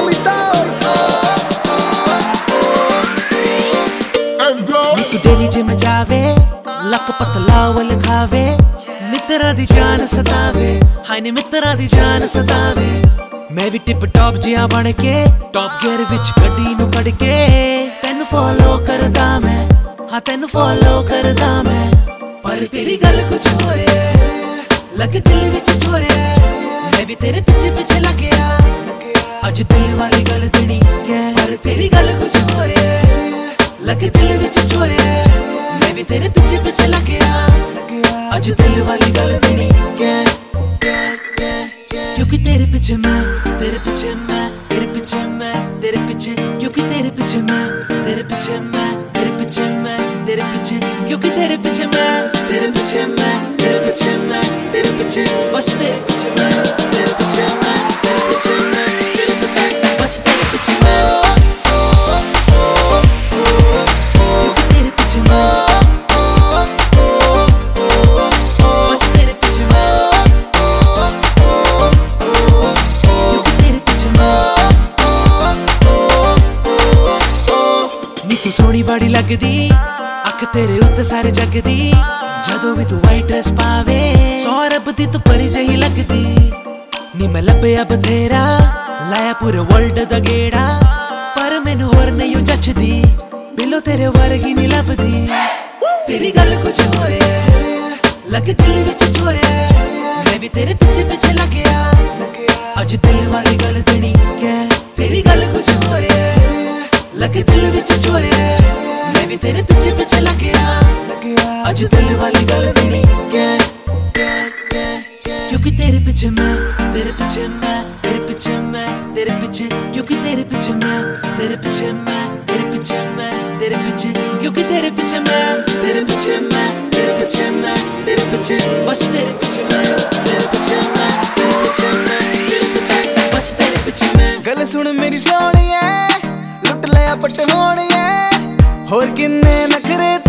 तू daily gym जावे luck पतला वल खावे मित्रा दी जान सतावे हाय नी मित्रा दी जान सतावे मैं भी टिप टॉप जिया बन के टॉप गियर विच गड्डी नू कड़ के तेन फॉलो करदा मैं हाँ तेन फॉलो करदा मैं पर तेरी गल कुछ होए लगे दिल विच छोरे मैं भी तेरे पीछे पीछे लग्या अज दिल वाली गल देनी पर तेरी गल कुछ होए लगे दिल विच छोरे मैं भी तेरे पीछे पीछे लग्या अज दिल वाली गल देनी क्योंकि तेरे पीछे मैं तेरे पीछे मैं तेरे पीछे मैं तेरे पीछे क्योंकि तेरे पीछे मैं तेरे पीछे मैं तेरे पीछे मैं तेरे पीछे क्योंकि तेरे पीछे मैं तेरे पीछे मैं तेरे पीछे मैं तेरे पीछे बस तेरे पीछे मैं तेरे पीछे मैं तेरे पीछे मैं तेरे पीछे बस तेरे पीछे मैं तू सोहनी बड़ी लगदी अख तेरे उत्ते सारे जगदी जदों भी तू वाइट ड्रेस पावे सौरभ दी तू परी जही लगदी नी मैं लभया बथेरा लाया पूरे वर्ल्ड दा गेड़ा पर मैनू होर नहीं जचदी बिलो तेरे वर्गी नी लभदी तेरी गल कुछ होए लगे दिल विच छोरे मैं भी तेरे पीछे पीछे लग्या अज दिल वाली गल देनी तेरी गल कुछ होए लगे दिल विच छोरे मैं भी तेरे पीछे पीछे लग्या अज दिल वाली गल देनी क्योंकि तेरे पीछे मैं तेरे पीछे मैं तेरे पीछे मैं तेरे पीछे क्योंकि तेरे पीछे मैं तेरे पीछे मैं तेरे पीछे मैं तेरे पीछे क्योंकि तेरे पीछे मैं तेरे पीछे मैं तेरे पीछे मैं तेरे पीछे बस तेरे पीछे मैं तेरे पीछे मैं तेरे पीछे मैं तेरे पीछे बस तेरे पीछे मैं गल सुन मेरी सोहणिए लुट लिया पट होणिए होर किन्ने नखरे